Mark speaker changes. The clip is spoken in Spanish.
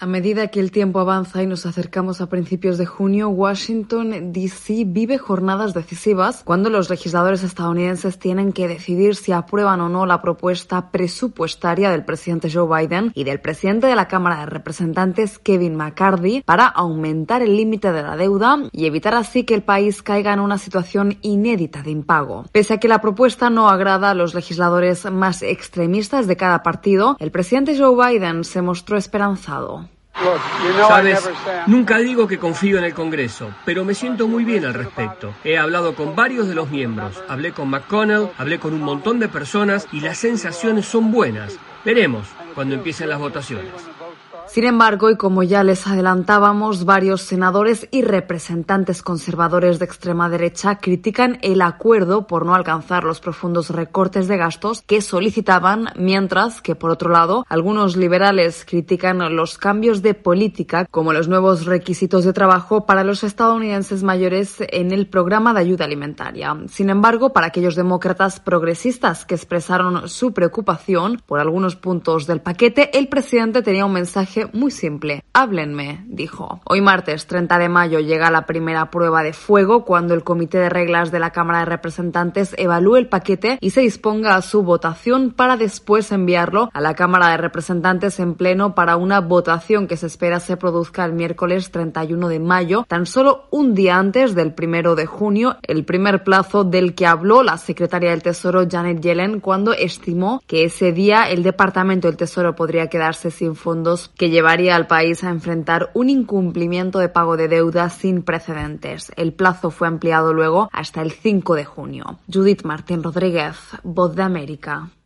Speaker 1: A medida que el tiempo avanza y nos acercamos a principios de junio, Washington, D.C. vive jornadas decisivas cuando los legisladores estadounidenses tienen que decidir si aprueban o no la propuesta presupuestaria del presidente Joe Biden y del presidente de la Cámara de Representantes, Kevin McCarthy, para aumentar el límite de la deuda y evitar así que el país caiga en una situación inédita de impago. Pese a que la propuesta no agrada a los legisladores más extremistas de cada partido, el presidente Joe Biden se mostró esperanzado.
Speaker 2: Sabes, nunca digo que confío en el Congreso, pero me siento muy bien al respecto. He hablado con varios de los miembros, hablé con McConnell, hablé con un montón de personas y las sensaciones son buenas. Veremos cuando empiecen las votaciones.
Speaker 1: Sin embargo, y como ya les adelantábamos, varios senadores y representantes conservadores de extrema derecha critican el acuerdo por no alcanzar los profundos recortes de gastos que solicitaban, mientras que, por otro lado, algunos liberales critican los cambios de política, como los nuevos requisitos de trabajo para los estadounidenses mayores en el programa de ayuda alimentaria. Sin embargo, para aquellos demócratas progresistas que expresaron su preocupación por algunos puntos del paquete, el presidente tenía un mensaje muy simple. Háblenme, dijo. Hoy martes 30 de mayo llega la primera prueba de fuego cuando el Comité de Reglas de la Cámara de Representantes evalúe el paquete y se disponga a su votación para después enviarlo a la Cámara de Representantes en pleno para una votación que se espera se produzca el miércoles 31 de mayo, tan solo un día antes del 1 de junio, el primer plazo del que habló la secretaria del Tesoro Janet Yellen cuando estimó que ese día el Departamento del Tesoro podría quedarse sin fondos que llevaría al país a enfrentar un incumplimiento de pago de deuda sin precedentes. El plazo fue ampliado luego hasta el 5 de junio. Judith Martín Rodríguez, Voz de América.